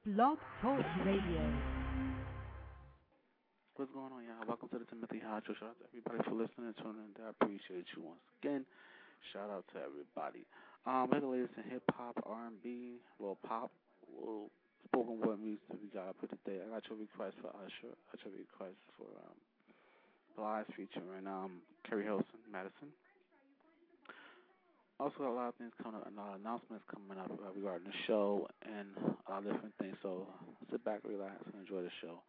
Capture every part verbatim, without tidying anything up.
Blog Talk Radio. What's going on, y'all? Welcome to the Timothy Hodge Show. Shout out to everybody for listening and tuning in. I appreciate you once again. Shout out to everybody. Um, we're the latest in hip hop, R and B, little pop, little spoken word music that we got up for today. I got your request for Usher. I got your request for um, Blige featuring um, Kerry Hilson, Madison. Also, got a lot of things coming up, and uh, announcements coming up uh, regarding the show and a lot of different things. So sit back, relax, and enjoy the show.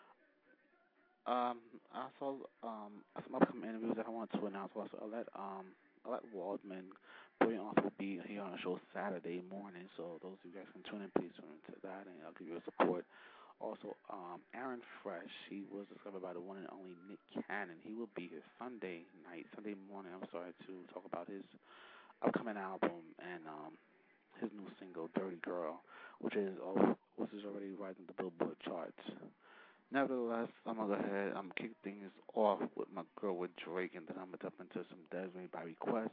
Um, also, um, some upcoming interviews that I want to announce. Also, I let um, I let Waldman Brilliant Author will be here on the show Saturday morning. So those of you guys can tune in, please tune into that, and I'll give you support. Also, um, Aaron Fresh, he was discovered by the one and only Nick Cannon. He will be here Sunday night, Sunday morning. I'm sorry to talk about his upcoming album and um, his new single "Dirty Girl," which is oh, which is already rising the Billboard charts. Nevertheless, I'm gonna go ahead. I'm gonna kick things off with my girl with Drake, and then I'm gonna jump into some Desiree by request.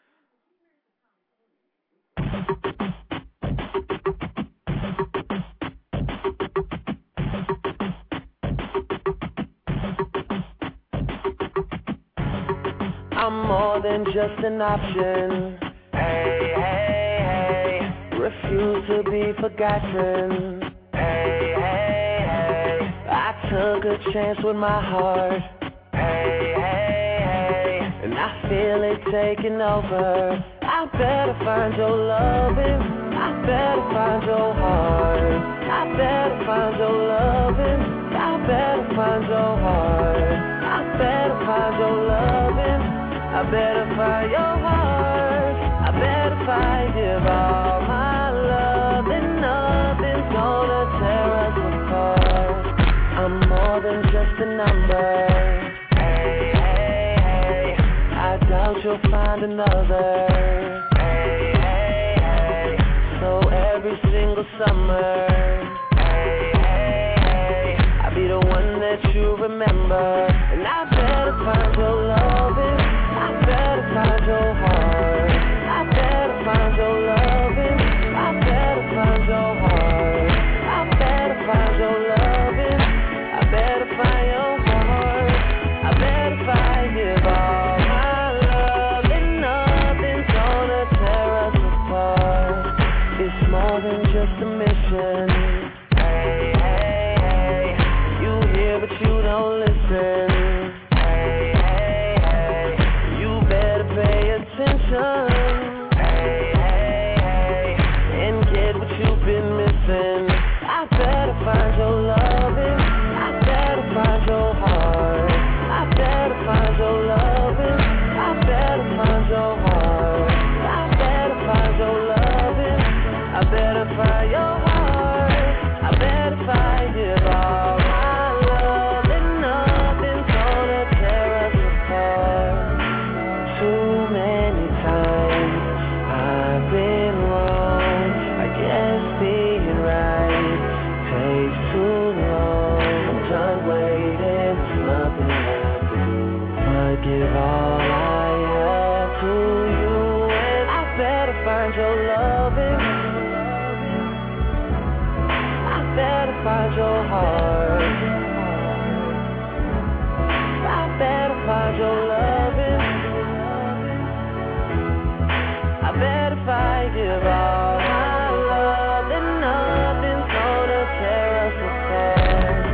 I'm more than just an option. Hey, hey, hey. Refuse to be forgotten. Hey, hey, hey. I took a chance with my heart. Hey, hey, hey. And I feel it taking over. I better find your loving. I better find your heart. I better find your loving. I better find your heart. I better find your loving. I better find your heart. I better find give all my love, and nothing's gonna tear us apart. I'm more than just a number. Hey, hey, hey. I doubt you'll find another. Hey, hey, hey. So every single summer, hey, hey, hey. I'll be the one that you remember, and I better find your loving. I better find your heart. I better find your loving. I better find your heart. I better find your loving. I better find your heart. I better find give all my love, and nothing's gonna tear us apart. It's more than just a mission. Hey, hey, hey. You hear but you don't listen. Attention, hey, hey, hey, and get what you've been missing. I better find your loving. I better find your heart. I better find your loving. I better find your heart. I better find your loving. I better find your heart. I better find it all. My love, and nothing's gonna tear us apart. Too many times I've been wrong. I guess being right takes too long. I'm done waiting, there's nothing left to do but give all I have to you. And I better find your loving. I better find your heart. I better find your loving. I bet if I give all my love, then nothing's gonna tear us apart.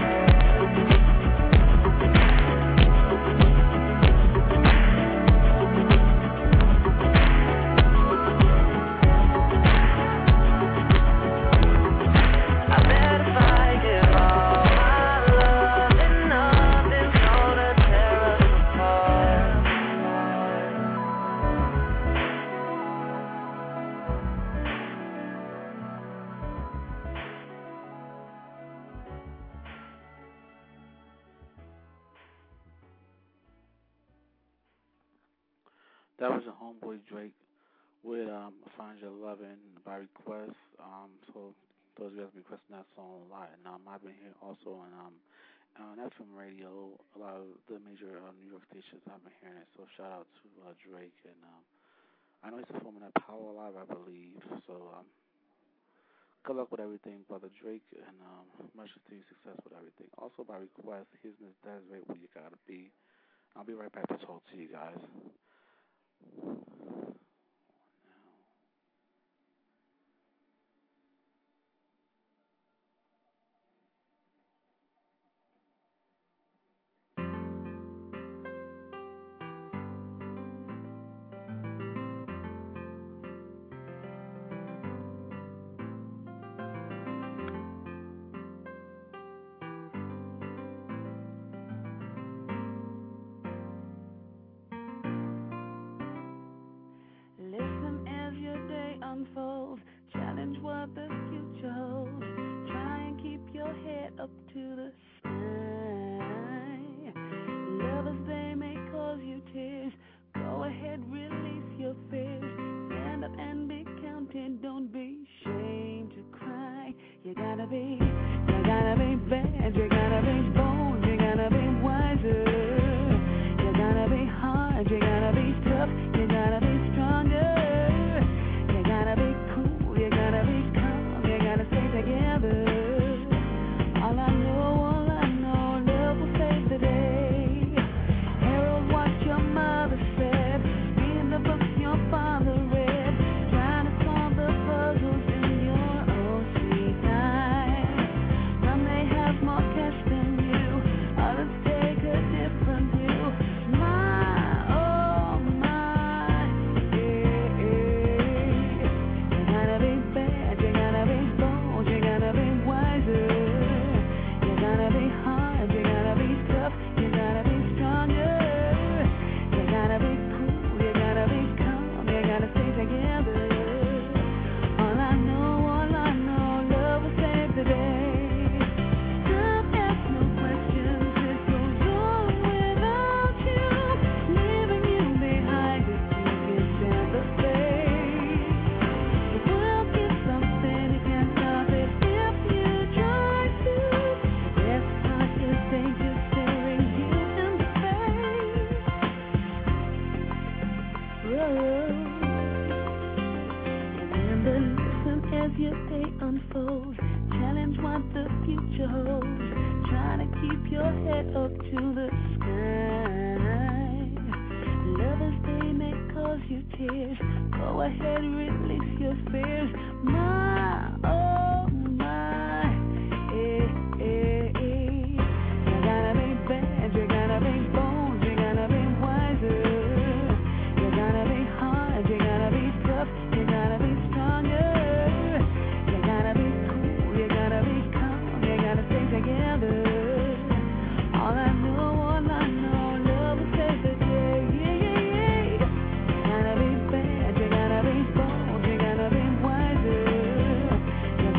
I bet if I give all my love, then nothing's gonna tear us apart. That was a homeboy Drake with um, "Find Your Lovin'" by request. Um, so those of you guys requesting that song a lot, and um, I've been here also on um, on F M radio. A lot of the major uh, New York stations I've been hearing it. So shout out to uh, Drake, and um, I know he's performing at Power Live, I believe. So um, Good luck with everything, Brother Drake, and um, much to you success with everything. Also, by request, his Miss Desiree, where you gotta be. I'll be right back to talk to you guys. Listen as your day unfolds. Challenge what the future holds. Try and keep your head up to the sky. Lovers, they may cause you tears. Go ahead, release your fears. Stand up and be counted. Don't be ashamed to cry. You gotta be, you gotta be bad. You gotta be bold. You gotta be wiser. You gotta be hard. You gotta be tough. You gotta be stronger. You gotta be cool. You gotta be calm. You gotta stay together. All I know, all I know, love will save the day. Harold, what your mother said. Read the books your father read. Trying to solve the puzzles in your own sweet time. Some may have more cash than you. Others take a different view. My, oh my, yeah, yeah. You gotta be bad, you gotta be bold, you gotta be wiser. You gotta be hard, you gotta be tough, you gotta be stronger. You gotta be cool, you gotta be calm, you gotta stay together. All I know, all I know, love will save the day. Stop, ask no questions, it goes on without you, leaving you behind if you can stand the pace. The world is something you can't stop it if you try to. Best part is danger staring you in the face. Whoa. Remember, listen as your day unfolds. Challenge what the future holds. Try to keep your head up to the sky. Lovers, they may cause you tears. Go ahead, release your fears. My, oh my, eh, eh, eh. You gotta be bad, you gotta be bold, you gotta be wiser. You gotta be hard, you gotta be tough, you gotta be stronger. You gotta be cool, you gotta be calm, you gotta stay together. All I know, all I know, love will save the day. Yeah, yeah, yeah. You gotta be bad, you gotta be bold, you gotta be wiser. You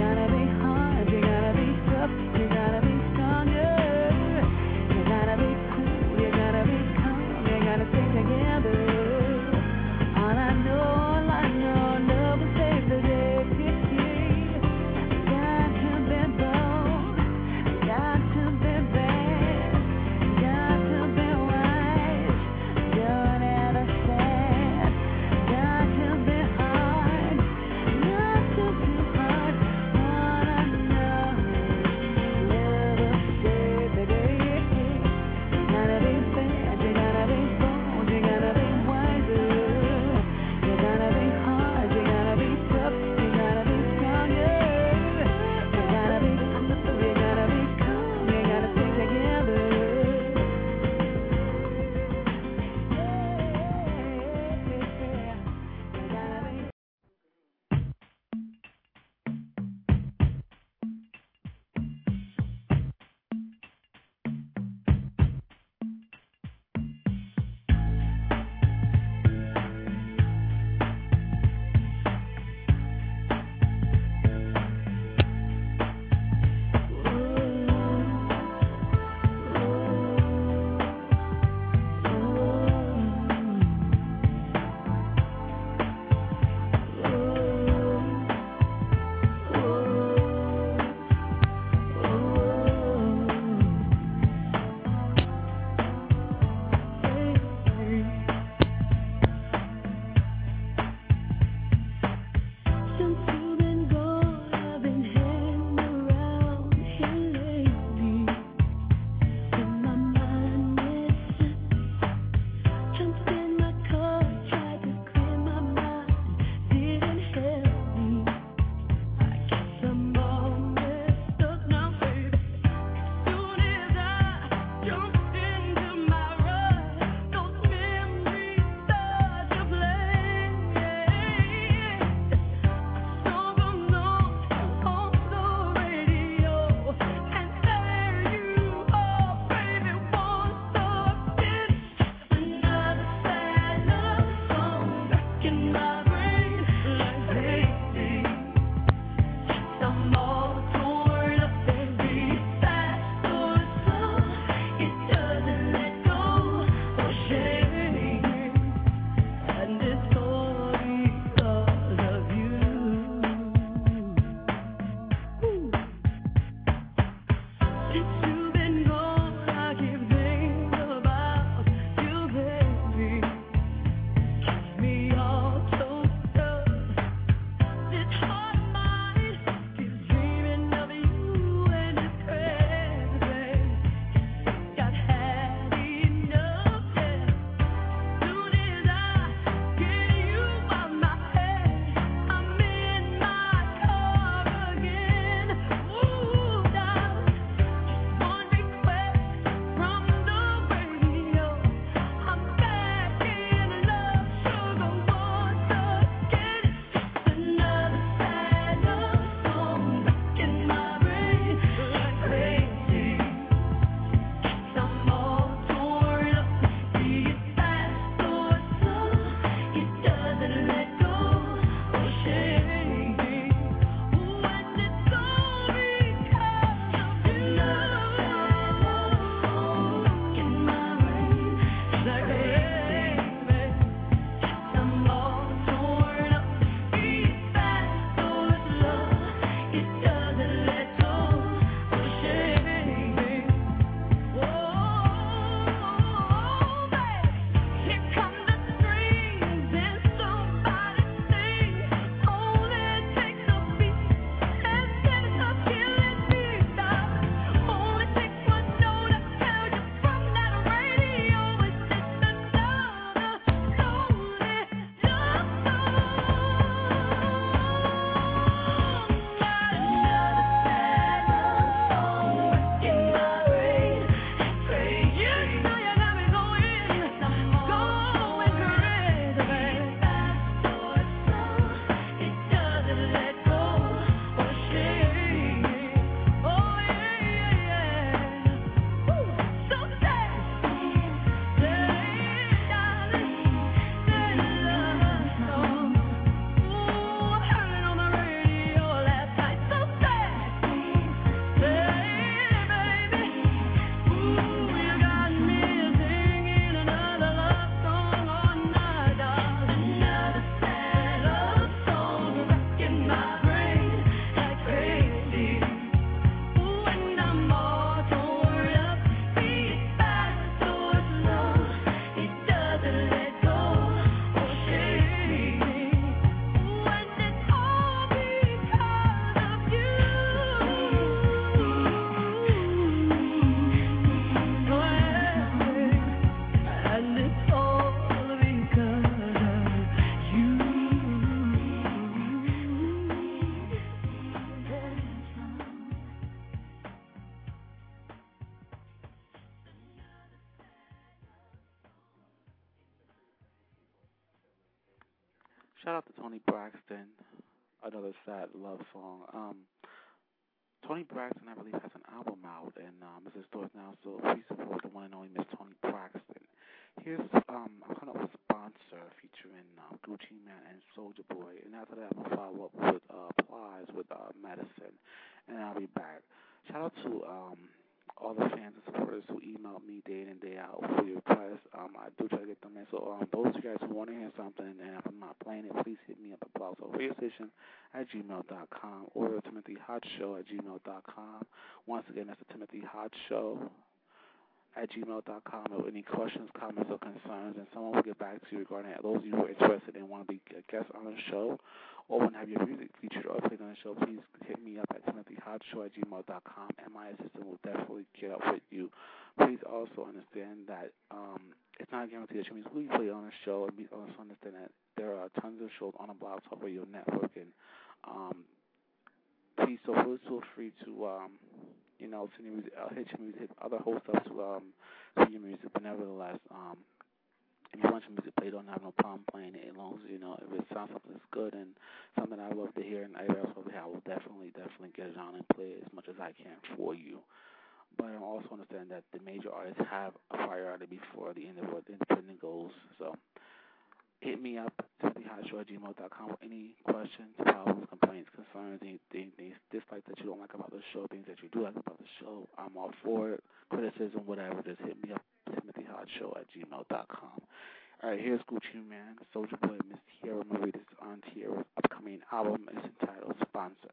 shout out to Tony Braxton, another sad love song. Um, Tony Braxton, I believe, has an album out, and um, it's in stores now, so please support the one and only Miss Tony Braxton. Here's, um, I'm coming up with a sponsor featuring um, Gucci Man and Soulja Boy, and after that, I'm going to follow up with uh, Plies with uh, Medicine, and I'll be back. Shout out to um, all the fans and supporters who email me day in and day out for your requests. Um, I do try to get them in, so um, those of you guys who want to hear something, and if I'm not playing it, please hit me up at Blogtalk Radio Station at gmail dot com or Timothy Hot Show at gmail dot com. Once again, that's the Timothy Hot Show at gmail dot com. Or any questions, comments, or concerns, and someone will get back to you regarding that. Those of you who are interested and want to be a guest on the show or want to have your music featured or played on the show, please hit me up at Timothy Hot Show at gmail dot com, and my assistant will definitely get up with you. Please also understand that um, it's not a guarantee that your music will be played on the show, and be also understand that there are tons of shows on the Blog Talk Radio Network, and um, please, so please feel free to, um, you know, send your music, uh, hit your music, hit other hosts up to um, send your music, but nevertheless, um, if you want your music played, don't have no problem playing it, as long as, you know, if it sounds something that's good and something I love to hear and I also love to hear, I will definitely, definitely get it on and play it as much as I can for you. But I also understand that the major artists have a priority before the end of what the independent goes, so hit me up, Timothy Hot Show at gmail dot com with any questions, problems, complaints, concerns, anything, things dislike that you don't like about the show, things that you do like about the show. I'm all for it. Criticism, whatever, just hit me up, Timothy Hot Show at gmail dot com. All right, here's Gucci Man, Soulja Boy, Miss Tierra Marie. This is on Tierra's upcoming album. It's entitled Sponsor.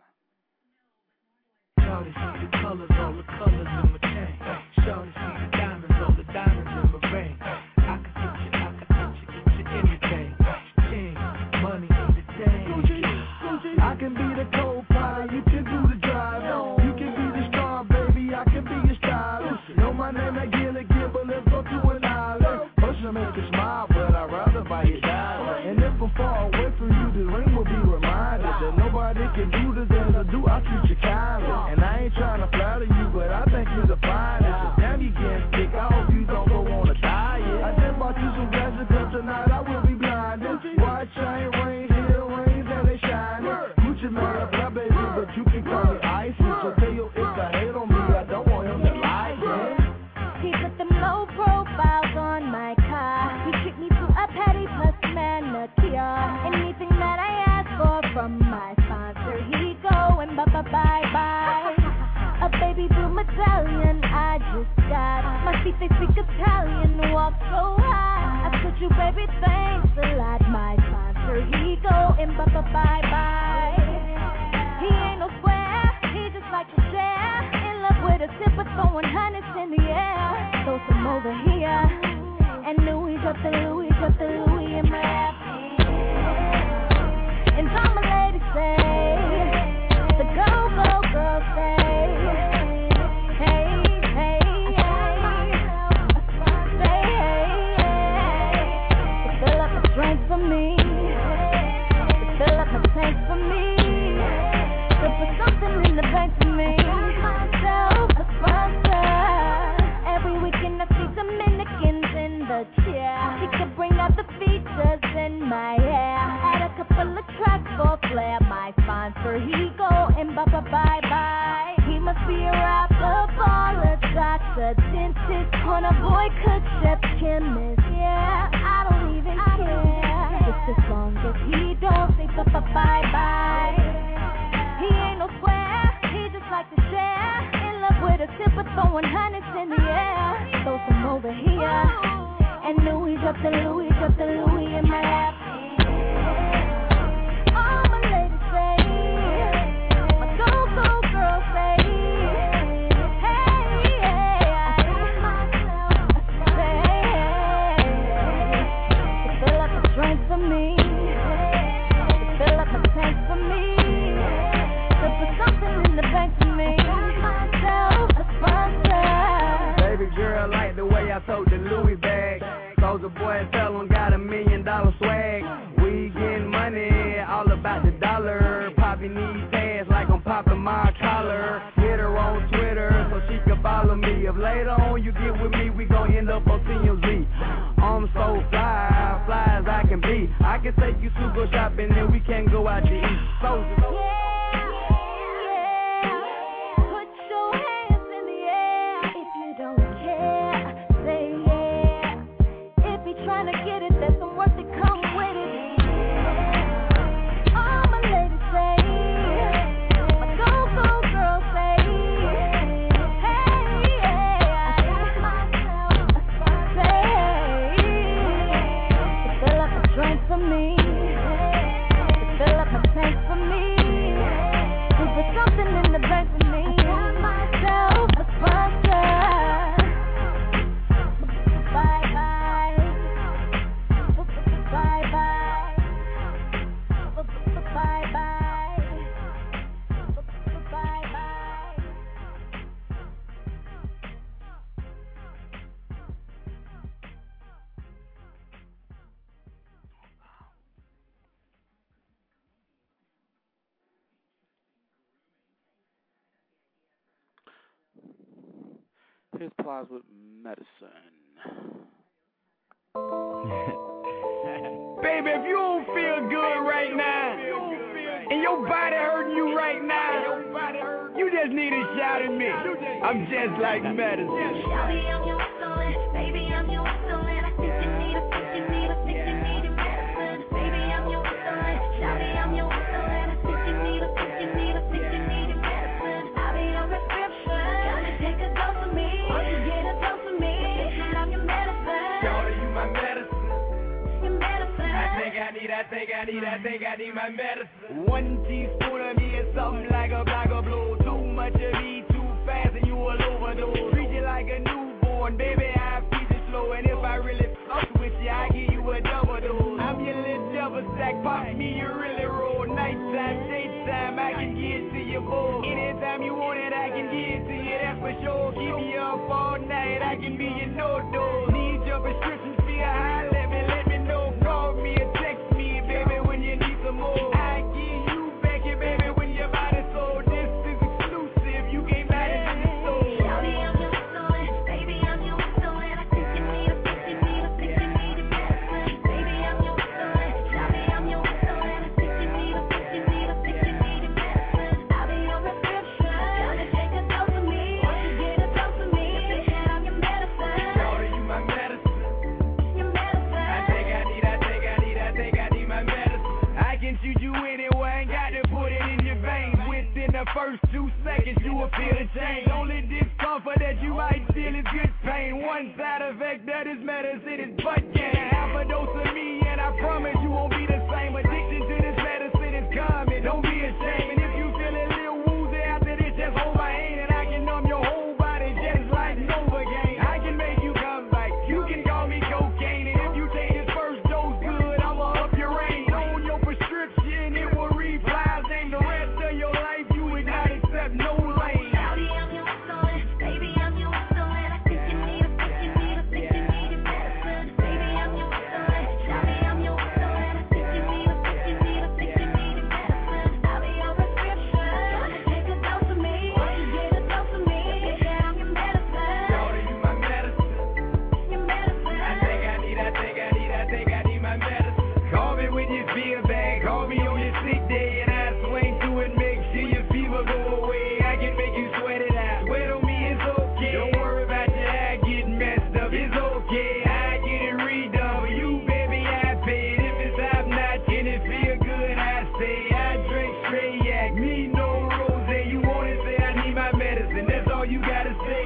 Shawty see the colors, all the colors in my chain. Shawty see the diamonds, all the diamonds in my ring. I can get you, I can get you, get you anything. King, money, entertain. I can be the co-pilot, you can do the drive. You can be the star, baby, I can be your stylist. Know my name, I get it, get, but let's go to an island. Motion make you smile, but I'd rather buy your diamond. And if I'm far away from you, the ring will be reminded that nobody can do the things I do, I treat you kindly. And I ain't trying to flatter you, but I think you're the finest. And damn, you getting sick, I hope you don't go on a diet. I just bought you some glasses, cause tonight I will be blinded. White chain, rain, here, rings, and they shining. Gucci Man, fly, baby, but you can call me icy. So tell your ex I hate on me, I don't want him to like it. He put them low profiles on my car. He treat me to a petty plus manicure. Anything that I ask for from my sponsor, he go and bye bye bye bye. A baby blue medallion I just got. My feet they speak Italian, walk so high. I told you baby thanks a lot. My sponsor he go and bye bye bye bye. He ain't no square, he just like to share. In love with a sip of throwing hundreds in the air. Throw some over here. And Louis got the Louis got the Louis in my lap. And all my ladies say, the go go girls say, hey hey hey, say hey, to fill up the drink for me, to fill up the tank for me, to put something in the bank for me. Myself a sponsor. Every weekend I see Dominicans in the chair. He can bring out the features in my hair. Add a couple of tracks for flair. My sponsor, he go and bye bye bye bye. He must be a rapper, baller, doctor, dentist, corner boy, cook, chef, chemist. Yeah, I don't even care. Just as long as he don't say bye bye bye bye. He ain't no square, he just like to share. In love with a sip of throwing hundreds in the air. Throw some over here. And Louis got the Louis got the Louis in my lap. All my ladies say, my go go girls say, hey hey, to fill up a drink for me, to fill up a tank for me, to put something in the bank for me. Myself a sponsor. Baby girl like the way I told the Louis bag. Soulja Boy tell him got a million dollar swag. We getting money, all about the dollar. Poppy needs ass like I'm popping my collar. Hit her on Twitter so she can follow me. If later on you get with me, we gon' end up on T M Z. I'm so fly, fly as I can be. I can take you to go shopping and we can go out to eat. Soldiers. Trying to get it, there's some work that come with it. All my ladies say, my go-go girls say, hey, I got myself a spot, hey, to fill up a drink for me, to fill up a tank for me, to put something in the bank for me. I got myself a sponsor. Bye bye. Bye bye. Bye bye. Bye bye. Here's Plies with Medicine. Baby, if you don't feel good right now, and your body hurting you right now, you just need a shot at me. I'm just like medicine. Shawty, I'm your excellent. Baby, I'm your excellent. I think you need a, think you need a, think you need a medicine. Baby, I'm your excellent. Shawty, I'm your excellent. I think you need a, think you need a, think you need a medicine. I'll be your prescription. Gotta take a dose of me. Won't you get a dose of me? I'm your medicine. Shawty, you my medicine. Your medicine. I think I need, I think I need, I think I need my medicine. One teaspoon of me is something like a block of blow. Too much of me, too fast, and you will overdose. Treat you like a newborn, baby, I feed you slow. And if I really fuck with you, I give you a double dose. I'm your little double stack, pop me, you really roll. Nighttime, daytime, I can get to your bowl. Anytime you want it, I can get to you, that's for sure. Keep you up all night, I can be your no-dose. Need your prescription, feel high, let me, let me know. Call me or text me, baby, when you need some more. I give you back it, baby, when your body's so. This is exclusive, you can't buy this in the store. Shawty, I'm your excellent. Baby, I'm your excellent. I think you need a, think you need a, think you need a medicine. Baby, I'm your excellent. Shawty, I'm your excellent. I think you need a, think you need a, think you need a medicine. I'll be your prescription. Gotta take a dose of me. Won't you get a dose of me? I'm your medicine. Shawty, you my medicine. Your medicine. I think I need, I think I need, I think I need my medicine. I can shoot you anywhere, ain't got to put it in your veins. Within the first two seconds, you will feel the change. Only discomfort that you might feel is good pain. One side effect that is medicine is butt gain. Half a dose of me, and I promise you won't be the same. Addiction to this medicine is common, don't be ashamed. And if you feel a little woozy after this, just hold my hand, and I can numb your whole body just like Novocaine. I can make you come back, you can call me cocaine. And if you take this first dose good, I'ma up your range. On your prescription, it will read plies, and the rest of your life you would not accept no lane. Shawty, I'm your excellent. Baby, I'm your excellent. I think you need a, think you need a, think you need a medicine. Baby, I'm your excellent. Shawty, I'm your excellent. I think you need a, think you need a, think you need a medicine. I'll be your prescription. Gotta take a dose of me. Won't you get a dose of me? I'm your medicine. Shawty, you my medicine. Your medicine. I think I need, I think I need, I think I need my medicine. Call me when you feel bad, call me on your sick day, and I swing through it, make sure your fever go away. I can make you sweat it out. Sweat on me, it's okay. Don't worry about your eye getting messed up, it's okay. I get it redone for you, baby, I pay it. If it's top notch and it feel good, I say I drink straight yak, me no rose. You want it, say I need my medicine, that's all you gotta say.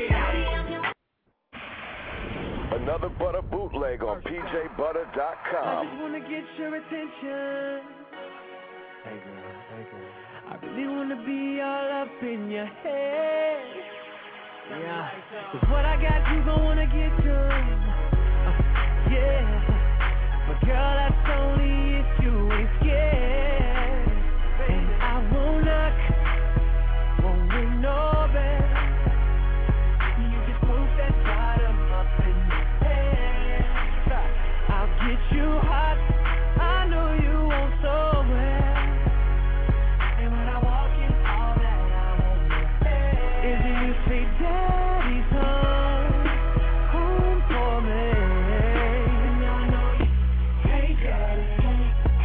Another butter bootleg on P J butter dot I com. just wanna get your attention. Hey girl, hey girl. I really wanna be all up in your head. Yeah. Cause what I got, you gon' wanna get done. Uh, yeah. But girl, that's only if you ain't scared. And I won't knock, won't ring no bell. You just move that bottom up in your head. I'll get you hot, I know you want so well. And when I walk in, all that I wanna is that you say, Daddy's home, home for me. And I know you, hey Daddy,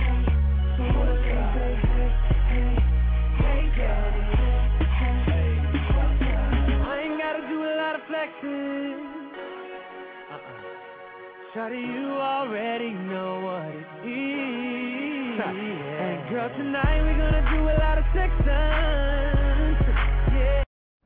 kisses. Uh-uh. Shawty, you already know what it is. Yeah. And girl, tonight we're gonna do a lot of sexing. Yeah.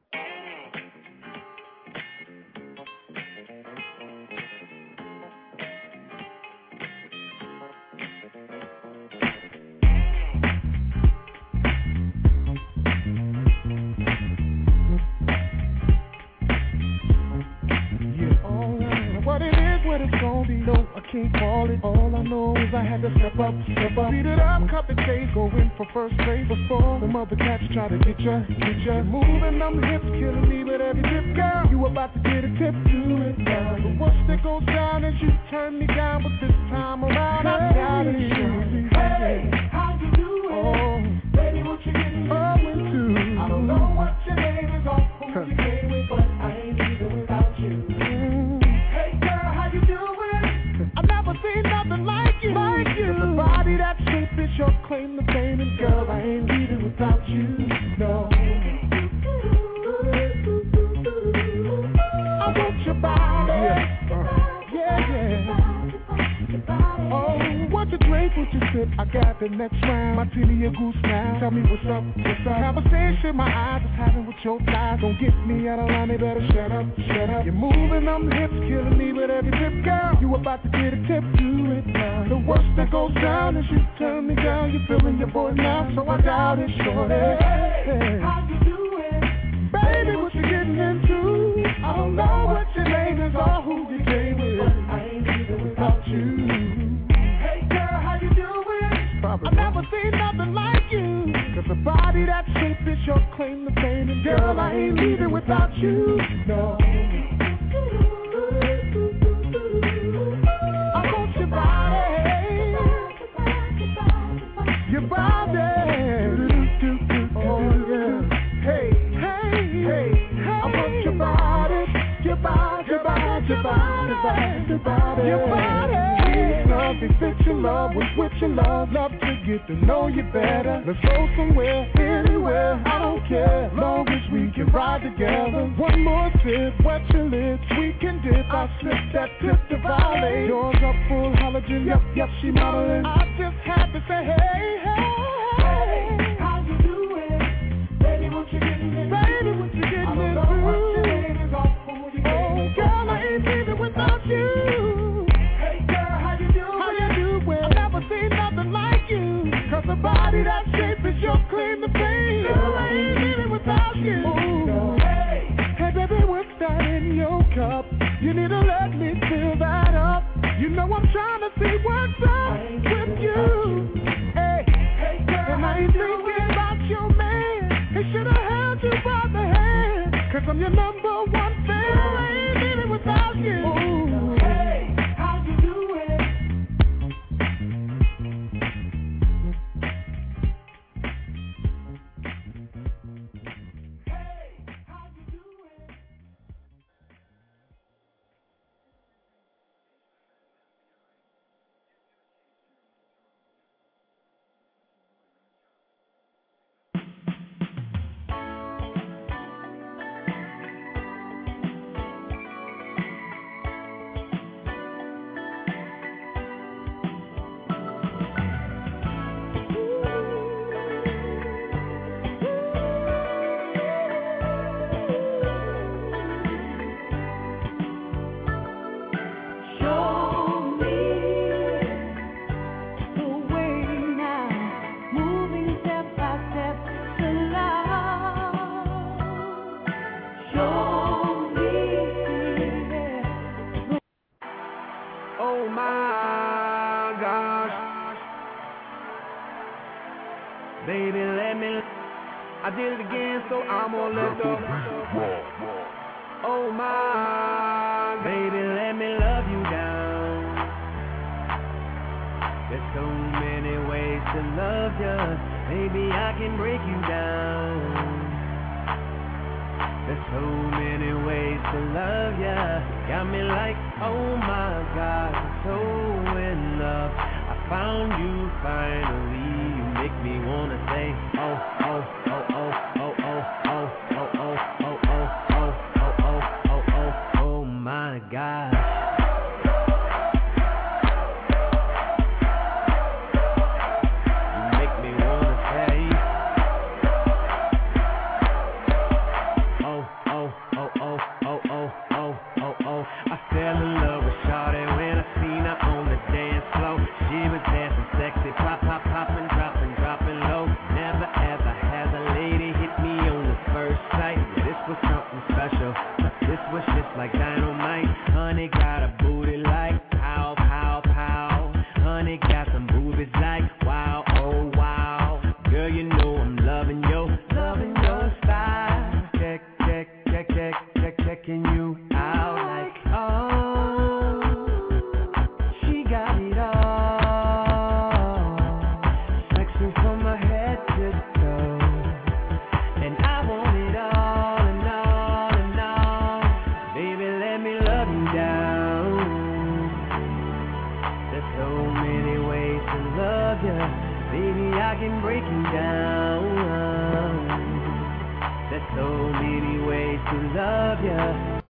Can't call it. All I know is I had to step up, step up. Beat it up, cut the chase, go in for first place. Before them other cats try to get ya, get ya. Moving them hips, killing me with every tip, girl. You about to get a tip, do it now. But once that goes down as you turn me down, but this time around I got it. Hey, how you doing? Oh, baby, what you getting oh, into? I don't know what your name is or who you came with, but I ain't leaving without you. Mm. Hey, girl, how you doing? I've never seen nothing like you, like you. The body that shape is your claim to fame, and girl, I ain't leaving without you. No. I want your body. Yeah, uh, yeah, yeah. Oh, what you drink, what you sip? I got the next round. Martini or goose now. Tell me what's up, what's up? Conversation my eyes is having with your thighs. Don't get me out of line, they better shut up, shut up. You're moving them hips, killing me with every tip, girl. You about to get a tip, do it now. The worst that goes down is you turn me down. You feeling your boy now, so I doubt it, shorty. Hey, how you doing? Baby, what you getting into? I don't know what your name is or who you came with, but I ain't leaving without you. Hey girl, how you doing? Probably I've never seen nothing like you. Cause the body that shape is your claim to fame, and girl, I ain't leaving without you. No. I want your body. Your body. Oh yeah. Hey, hey, hey. I want your body. Your body, your body, your body, your body, your body. Please love me, fit your love, with with your love, love to get to know you better. Let's go somewhere, anywhere, I don't care, long as we can ride together. One more sip, wet your lips, we can dip. I slip that tip to violate. Doors up full halogen, yep, yep, she modeling. I just had to say, hey, hey, hey, how you doing? Baby, what you getting into? Baby, what you getting into? I don't know what your name is off. Girl, I ain't leaving without you. Hey girl, how you doing? How you doing? I've never seen nothing like you. Cause the body that shape is your claim to fame. Girl, I ain't leaving without you. Ooh. Hey, hey baby, what's that in your cup? You need to let me fill that up. You know I'm trying to see what's up with you. Hey, hey girl, and I ain't thinking about your man. He should've held you by the hand. Cause I'm your number one fan. I ain't leaving without you. Ooh. Hey, how you doing? Hey, how you doing? Baby, let me. I did it again, so I'm gonna let go. Oh my, baby, let me love you down. There's so many ways to love you. Maybe I can break you down. There's so many ways to love you. Got me like, oh my God, I'm so in love. I found you finally. Make me wanna say, oh, oh, oh, oh, oh, oh, oh, oh, oh, oh, oh, oh, oh, oh, oh, oh, gosh. Like dynamite, honey got a booty like pow, pow, pow. Honey got some boobies like wow, oh wow. Girl, you know I'm loving your, loving your style. Check, check, check, check, check, checking you out like oh, she got it all. Sexy from her head to toe, and I want it all and all and all. Baby, let me love you down. There's so many ways to love you. Baby, I can break you down. There's so many ways to love you.